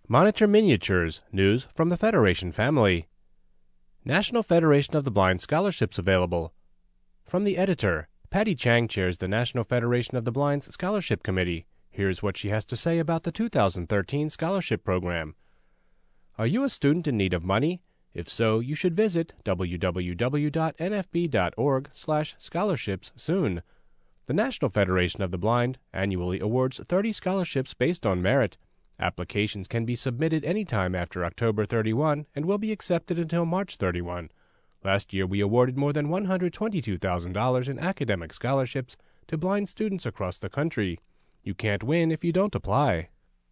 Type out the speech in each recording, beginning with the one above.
Monitor Miniatures, news from the Federation family. National Federation of the Blind scholarships available. From the editor, Patty Chang chairs the National Federation of the Blind's Scholarship Committee. Here's what she has to say about the 2013 scholarship program. Are you a student in need of money? If so, you should visit www.nfb.org/scholarships soon. The National Federation of the Blind annually awards 30 scholarships based on merit. Applications can be submitted anytime after October 31 and will be accepted until March 31. Last year, we awarded more than $122,000 in academic scholarships to blind students across the country. You can't win if you don't apply.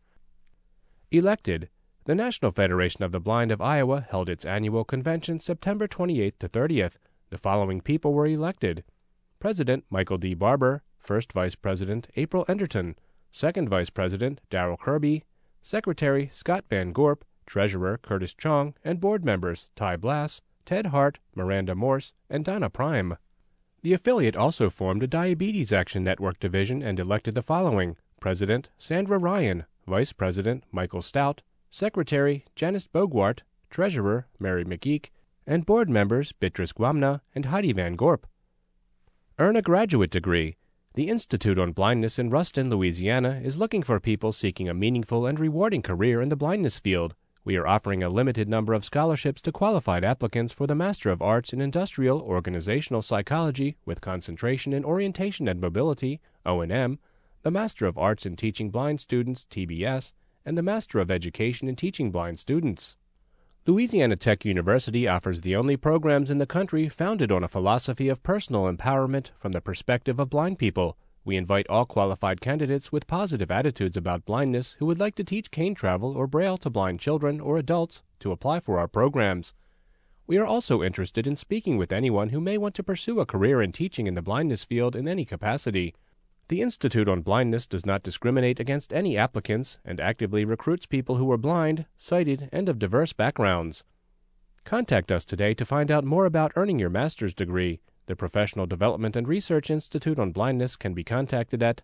Elected. The National Federation of the Blind of Iowa held its annual convention September 28th to 30th. The following people were elected: President Michael D. Barber, First Vice President April Enderton, Second Vice President Darrell Kirby, Secretary Scott Van Gorp, Treasurer Curtis Chong, and board members Ty Blass, Ted Hart, Miranda Morse, and Donna Prime. The affiliate also formed a Diabetes Action Network division and elected the following: President Sandra Ryan, Vice President Michael Stout, Secretary Janice Bogwart, Treasurer Mary McGeek, and board members Beatrice Guamna and Heidi Van Gorp. Earn a graduate degree. The Institute on Blindness in Ruston, Louisiana, is looking for people seeking a meaningful and rewarding career in the blindness field. We are offering a limited number of scholarships to qualified applicants for the Master of Arts in Industrial Organizational Psychology with concentration in Orientation and Mobility, O&M, the Master of Arts in Teaching Blind Students, TBS, and the Master of Education in Teaching Blind Students. Louisiana Tech University offers the only programs in the country founded on a philosophy of personal empowerment from the perspective of blind people. We invite all qualified candidates with positive attitudes about blindness who would like to teach cane travel or Braille to blind children or adults to apply for our programs. We are also interested in speaking with anyone who may want to pursue a career in teaching in the blindness field in any capacity. The Institute on Blindness does not discriminate against any applicants and actively recruits people who are blind, sighted, and of diverse backgrounds. Contact us today to find out more about earning your master's degree. The Professional Development and Research Institute on Blindness can be contacted at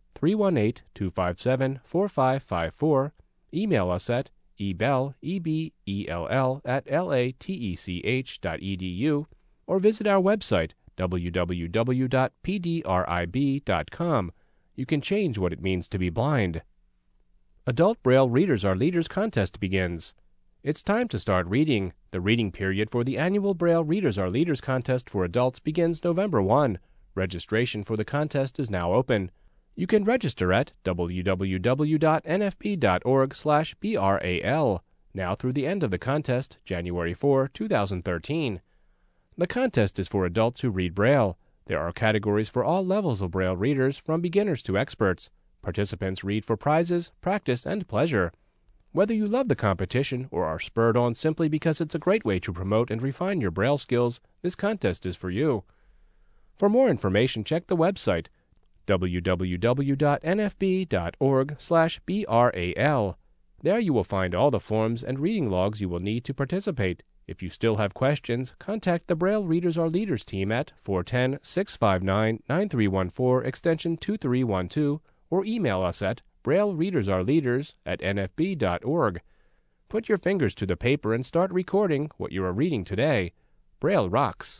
318-257-4554, email us at ebell@latech.edu, or visit our website, www.pdrib.com. You can change what it means to be blind. Adult Braille Readers Are Leaders contest begins. It's time to start reading. The reading period for the annual Braille Readers Are Leaders contest for adults begins November 1. Registration for the contest is now open. You can register at www.nfb.org/BRAL, now through the end of the contest, January 4, 2013. The contest is for adults who read Braille. There are categories for all levels of Braille readers, from beginners to experts. Participants read for prizes, practice, and pleasure. Whether you love the competition or are spurred on simply because it's a great way to promote and refine your Braille skills, this contest is for you. For more information, check the website, www.nfb.org/BRAL. There you will find all the forms and reading logs you will need to participate. If you still have questions, contact the Braille Readers Are Leaders team at 410-659-9314 extension 2312 or email us at braillereadersareLeaders@nfb.org. Put your fingers to the paper and start recording what you are reading today. Braille rocks.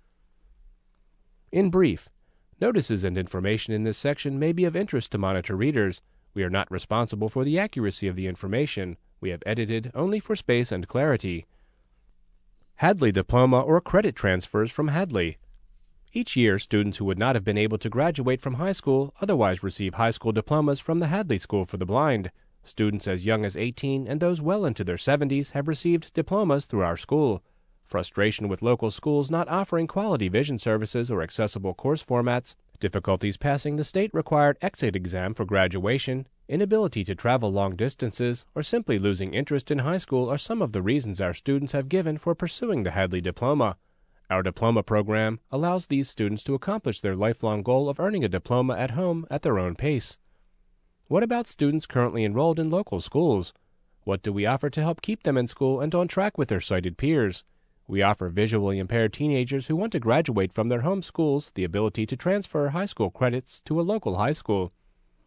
In brief, notices and information in this section may be of interest to monitor readers. We are not responsible for the accuracy of the information. We have edited only for space and clarity. Hadley Diploma or credit transfers from Hadley. Each year, students who would not have been able to graduate from high school otherwise receive high school diplomas from the Hadley School for the Blind. Students as young as 18 and those well into their 70s have received diplomas through our school. Frustration with local schools not offering quality vision services or accessible course formats, difficulties passing the state-required exit exam for graduation, inability to travel long distances, or simply losing interest in high school are some of the reasons our students have given for pursuing the Hadley Diploma. Our diploma program allows these students to accomplish their lifelong goal of earning a diploma at home at their own pace. What about students currently enrolled in local schools? What do we offer to help keep them in school and on track with their sighted peers? We offer visually impaired teenagers who want to graduate from their home schools the ability to transfer high school credits to a local high school.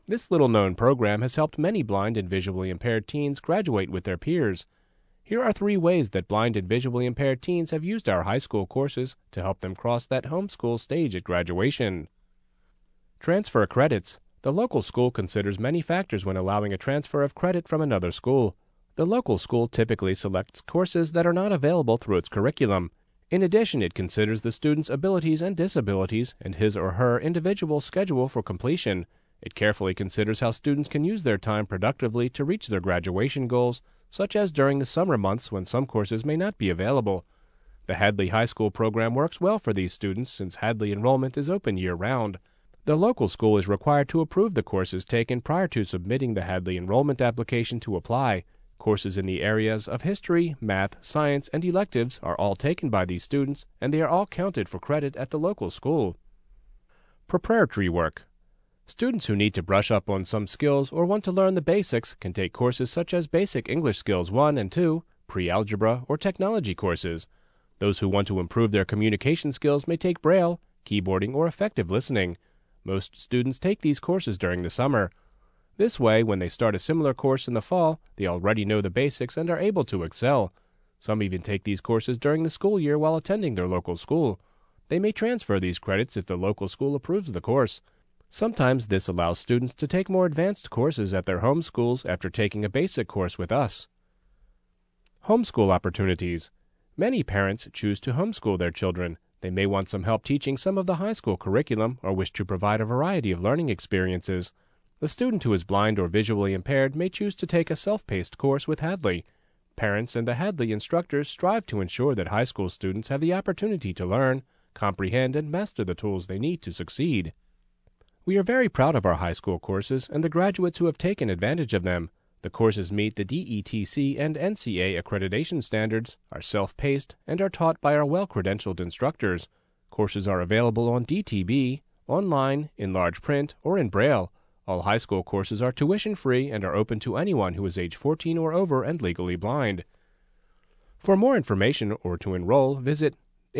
This little-known program has helped many blind and visually impaired teens graduate with their peers. Here are 3 ways that blind and visually impaired teens have used our high school courses to help them cross that homeschool stage at graduation. Transfer credits. The local school considers many factors when allowing a transfer of credit from another school. The local school typically selects courses that are not available through its curriculum. In addition, it considers the student's abilities and disabilities and his or her individual schedule for completion. It carefully considers how students can use their time productively to reach their graduation goals, such as during the summer months when some courses may not be available. The Hadley High School program works well for these students since Hadley enrollment is open year-round. The local school is required to approve the courses taken prior to submitting the Hadley enrollment application to apply. Courses in the areas of history, math, science, and electives are all taken by these students, and they are all counted for credit at the local school. Preparatory work. Students who need to brush up on some skills or want to learn the basics can take courses such as Basic English Skills 1 and 2, Pre-Algebra, or Technology courses. Those who want to improve their communication skills may take Braille, keyboarding, or effective listening. Most students take these courses during the summer. This way, when they start a similar course in the fall, they already know the basics and are able to excel. Some even take these courses during the school year while attending their local school. They may transfer these credits if the local school approves the course. Sometimes this allows students to take more advanced courses at their home schools after taking a basic course with us. Homeschool opportunities. Many parents choose to homeschool their children. They may want some help teaching some of the high school curriculum or wish to provide a variety of learning experiences. The student who is blind or visually impaired may choose to take a self-paced course with Hadley. Parents and the Hadley instructors strive to ensure that high school students have the opportunity to learn, comprehend, and master the tools they need to succeed. We are very proud of our high school courses and the graduates who have taken advantage of them. The courses meet the DETC and NCA accreditation standards, are self-paced, and are taught by our well-credentialed instructors. Courses are available on DTB, online, in large print, or in Braille. All high school courses are tuition-free and are open to anyone who is age 14 or over and legally blind. For more information or to enroll, visit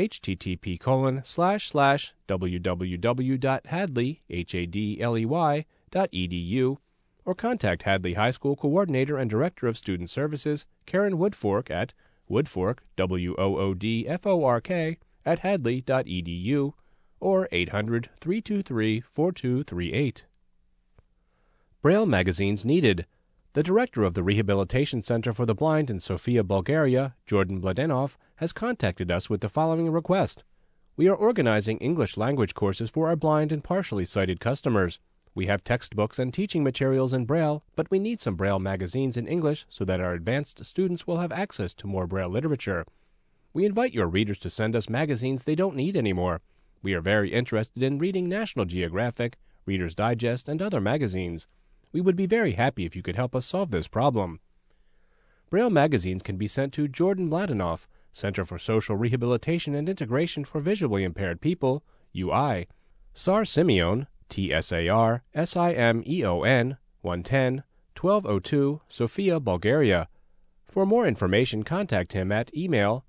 http://www.hadley.edu or contact Hadley High School Coordinator and Director of Student Services, Karen Woodfork at woodfork, WOODFORK, at hadley.edu or 800-323-4238. Braille magazines needed. The director of the Rehabilitation Center for the Blind in Sofia, Bulgaria, Jordan Mladenov, has contacted us with the following request. We are organizing English language courses for our blind and partially sighted customers. We have textbooks and teaching materials in Braille, but we need some Braille magazines in English so that our advanced students will have access to more Braille literature. We invite your readers to send us magazines they don't need anymore. We are very interested in reading National Geographic, Reader's Digest, and other magazines. We would be very happy if you could help us solve this problem. Braille magazines can be sent to Jordan Mladenov, Center for Social Rehabilitation and Integration for Visually Impaired People, UI, Sar Simeon, TSAR SIMEON, 110, 1202, Sofia, Bulgaria. For more information, contact him at email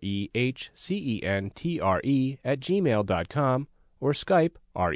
rehcentre@gmail.com or Skype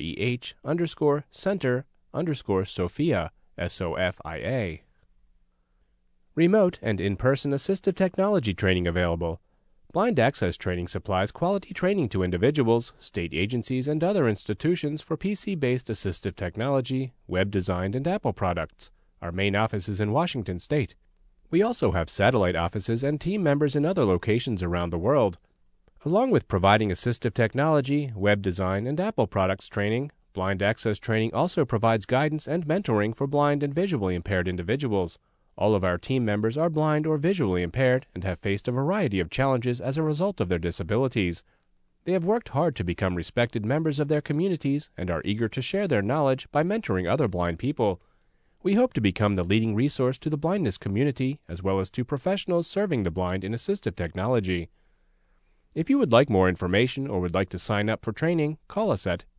reh_center_Sophia, SOFIA. Remote and in-person assistive technology training available. Blind Access Training supplies quality training to individuals, state agencies, and other institutions for PC-based assistive technology, web design, and Apple products. Our main office is in Washington State. We also have satellite offices and team members in other locations around the world. Along with providing assistive technology, web design, and Apple products training, Blind Access Training also provides guidance and mentoring for blind and visually impaired individuals. All of our team members are blind or visually impaired and have faced a variety of challenges as a result of their disabilities. They have worked hard to become respected members of their communities and are eager to share their knowledge by mentoring other blind people. We hope to become the leading resource to the blindness community as well as to professionals serving the blind in assistive technology. If you would like more information or would like to sign up for training, call us at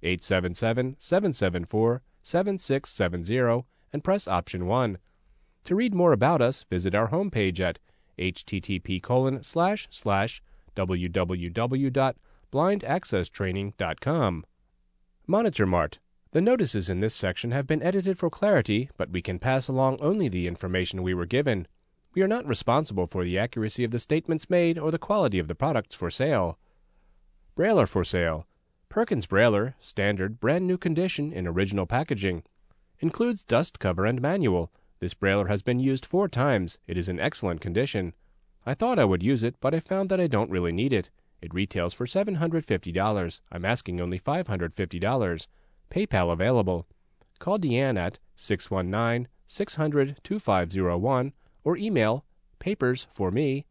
877-774-7670 and press option 1. To read more about us, visit our homepage at http://www.blindaccesstraining.com. Monitor Mart. The notices in this section have been edited for clarity, but we can pass along only the information we were given. We are not responsible for the accuracy of the statements made or the quality of the products for sale. Brailer for sale. Perkins Brailer, standard, brand new condition in original packaging. Includes dust cover and manual. This brailer has been used 4 times. It is in excellent condition. I thought I would use it, but I found that I don't really need it. It retails for $750. I'm asking only $550. PayPal available. Call Deanne at 619-600-2501 or email papersforme,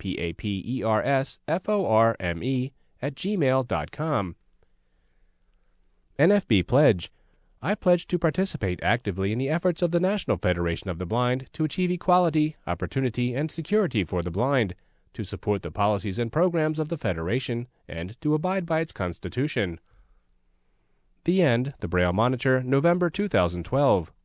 papersforme, @gmail.com. NFB Pledge. I pledge to participate actively in the efforts of the National Federation of the Blind to achieve equality, opportunity, and security for the blind, to support the policies and programs of the Federation, and to abide by its Constitution. The End, the Braille Monitor, November 2012.